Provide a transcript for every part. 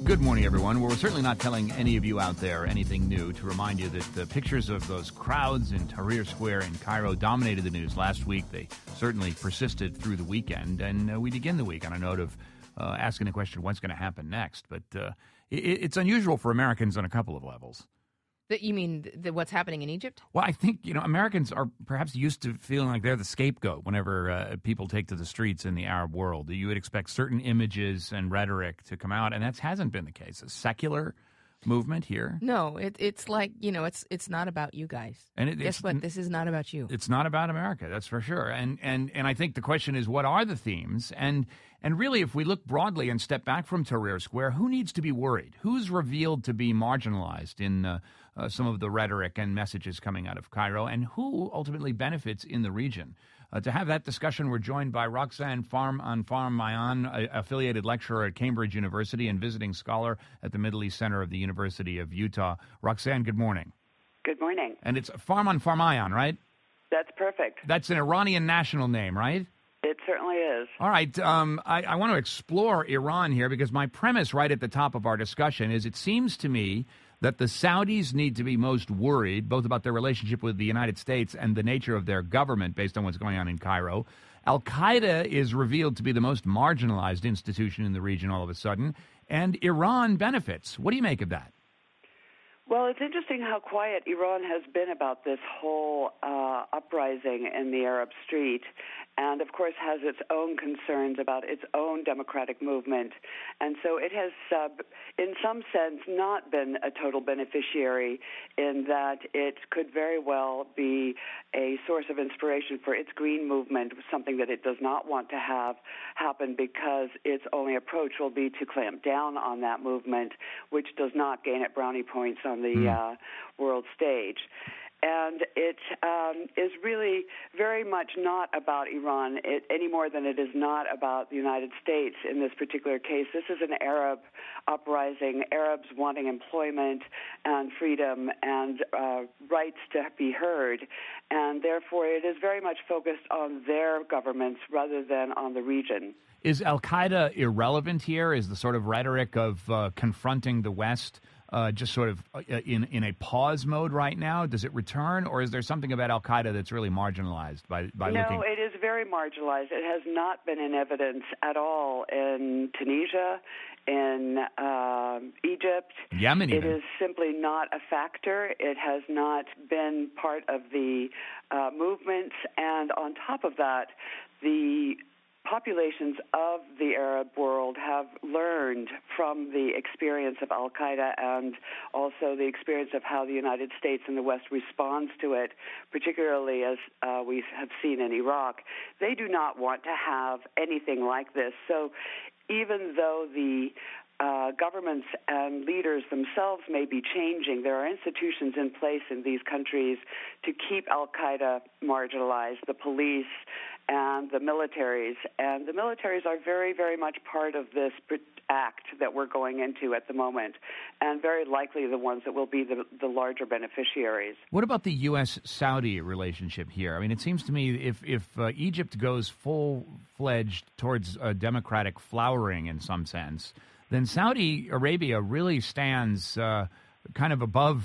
Good morning, everyone. Well, we're certainly not telling any of you out there anything new to remind you that the pictures of those crowds in Tahrir Square in Cairo dominated the news last week. They certainly persisted through the weekend, and we begin the week on a note of asking the question, what's going to happen next? But it's unusual for Americans on a couple of levels. You mean what's happening in Egypt? Well, I think, Americans are perhaps used to feeling like they're the scapegoat whenever people take to the streets in the Arab world. You would expect certain images and rhetoric to come out, and that hasn't been the case. A secular movement here? No, it's like, it's not about you guys. And guess what? This is not about you. It's not about America, that's for sure. And I think the question is, what are the themes? And really, if we look broadly and step back from Tahrir Square, who needs to be worried? Who's revealed to be marginalized in some of the rhetoric and messages coming out of Cairo, and who ultimately benefits in the region? To have that discussion, we're joined by Roxanne Farmanfarmaian, affiliated lecturer at Cambridge University and visiting scholar at the Middle East Center of the University of Utah. Roxanne, good morning. Good morning. And it's Farmanfarmaian, right? That's perfect. That's an Iranian national name, right? It certainly is. All right. I want to explore Iran here because my premise right at the top of our discussion is it seems to me that the Saudis need to be most worried, both about their relationship with the United States and the nature of their government based on what's going on in Cairo. Al-Qaeda is revealed to be the most marginalized institution in the region all of a sudden, and Iran benefits. What do you make of that? Well, it's interesting how quiet Iran has been about this whole uprising in the Arab street, and of course has its own concerns about its own democratic movement. And so it has, in some sense, not been a total beneficiary in that it could very well be a source of inspiration for its green movement, something that it does not want to have happen because its only approach will be to clamp down on that movement, which does not gain it brownie points on the world stage. And it is really very much not about Iran any more than it is not about the United States in this particular case. This is an Arab uprising, Arabs wanting employment and freedom and rights to be heard. And therefore, it is very much focused on their governments rather than on the region. Is al-Qaeda irrelevant here? Is the sort of rhetoric of confronting the West just sort of in a pause mode right now? Does it return, or is there something about al-Qaeda that's really marginalized by looking? No, it is very marginalized. It has not been in evidence at all in Tunisia, in Egypt. Yemen even. It is simply not a factor. It has not been part of the movement. And on top of that, the populations of the Arab world have learned from the experience of al-Qaeda and also the experience of how the United States and the West responds to it, particularly as we have seen in Iraq. They do not want to have anything like this. So even though the governments and leaders themselves may be changing, there are institutions in place in these countries to keep al-Qaeda marginalized, the police and the militaries. And the militaries are very, very much part of this act that we're going into at the moment, and very likely the ones that will be the larger beneficiaries. What about the U.S.-Saudi relationship here? I mean, it seems to me if Egypt goes full-fledged towards a democratic flowering in some sense, then Saudi Arabia really stands kind of above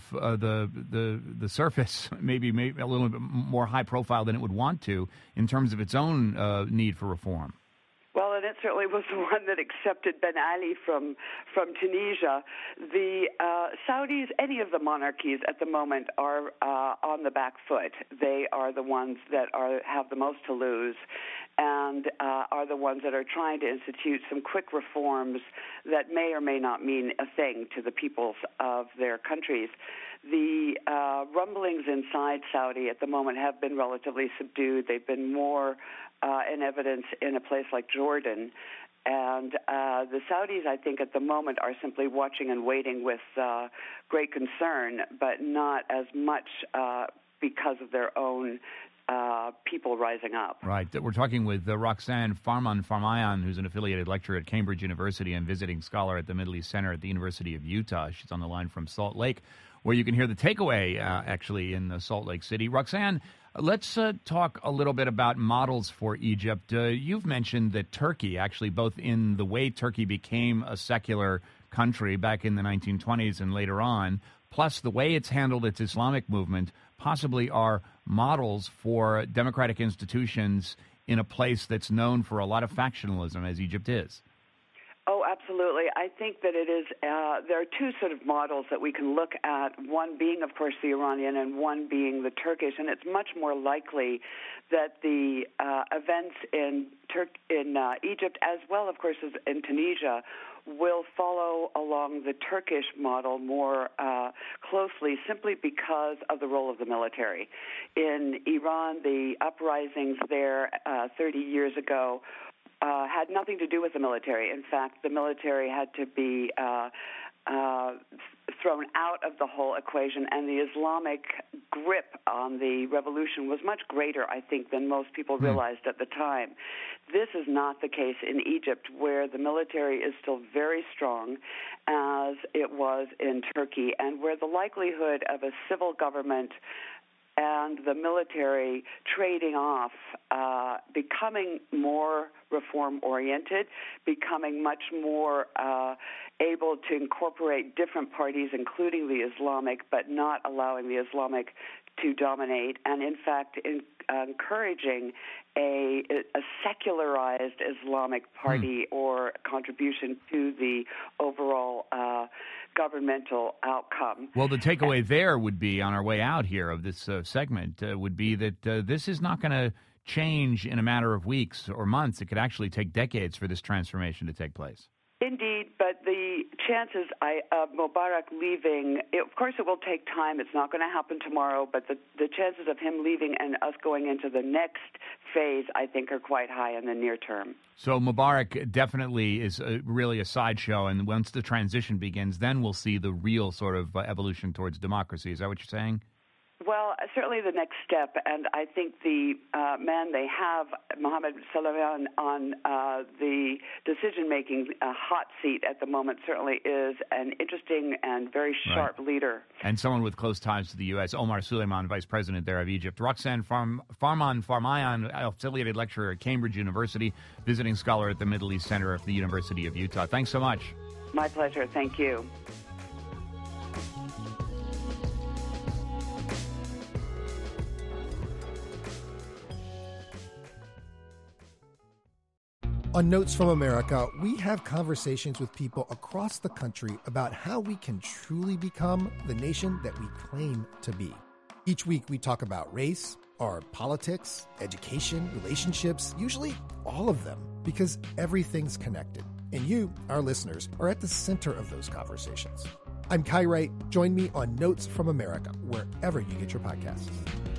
the surface, maybe a little bit more high profile than it would want to in terms of its own need for reform. Well, and it certainly was the one that accepted Ben Ali from Tunisia. The Saudis, any of the monarchies at the moment, are on the back foot. They are the ones that have the most to lose, and are the ones that are trying to institute some quick reforms that may or may not mean a thing to the peoples of their countries. The rumblings inside Saudi at the moment have been relatively subdued. They've been more in evidence in a place like Jordan. And the Saudis, I think, at the moment are simply watching and waiting with great concern, but not as much because of their own people rising up. Right. We're talking with Roxanne Farmanfarmaian, who's an affiliated lecturer at Cambridge University and visiting scholar at the Middle East Center at the University of Utah. She's on the line from Salt Lake, where you can hear the takeaway, actually, in Salt Lake City. Roxanne, Let's talk a little bit about models for Egypt. You've mentioned that Turkey, actually, both in the way Turkey became a secular country back in the 1920s and later on, plus the way it's handled its Islamic movement, possibly are models for democratic institutions in a place that's known for a lot of factionalism, as Egypt is. Oh, absolutely. I think that it is, there are two sort of models that we can look at, one being, of course, the Iranian and one being the Turkish, and it's much more likely that the events in Egypt, as well, of course, as in Tunisia, will follow along the Turkish model more closely simply because of the role of the military. In Iran, the uprisings there 30 years ago had nothing to do with the military. In fact, the military had to be thrown out of the whole equation, and the Islamic grip on the revolution was much greater, I think, than most people realized at the time. This is not the case in Egypt, where the military is still very strong, as it was in Turkey, and where the likelihood of a civil government and the military trading off, becoming more reform-oriented, becoming much more able to incorporate different parties, including the Islamic, but not allowing the Islamic to dominate, and in fact encouraging a secularized Islamic party or contribution to the overall governmental outcome. Well, the takeaway there would be, on our way out here of this segment, would be that this is not going to change in a matter of weeks or months. It could actually take decades for this transformation to take place. Indeed, but the chances of Mubarak leaving, of course it will take time. It's not going to happen tomorrow, but the chances of him leaving and us going into the next phase, I think, are quite high in the near term. So Mubarak definitely is really a sideshow, and once the transition begins, then we'll see the real sort of evolution towards democracy. Is that what you're saying? Well, certainly the next step, and I think the man they have, Mohammed Salman, on the decision-making hot seat at the moment certainly is an interesting and very sharp leader. And someone with close ties to the U.S., Omar Suleiman, Vice President there of Egypt. Roxanne Farmayan, affiliated lecturer at Cambridge University, visiting scholar at the Middle East Center of the University of Utah. Thanks so much. My pleasure. Thank you. On Notes from America, we have conversations with people across the country about how we can truly become the nation that we claim to be. Each week we talk about race, our politics, education, relationships, usually all of them, because everything's connected. And you, our listeners, are at the center of those conversations. I'm Kai Wright. Join me on Notes from America, wherever you get your podcasts.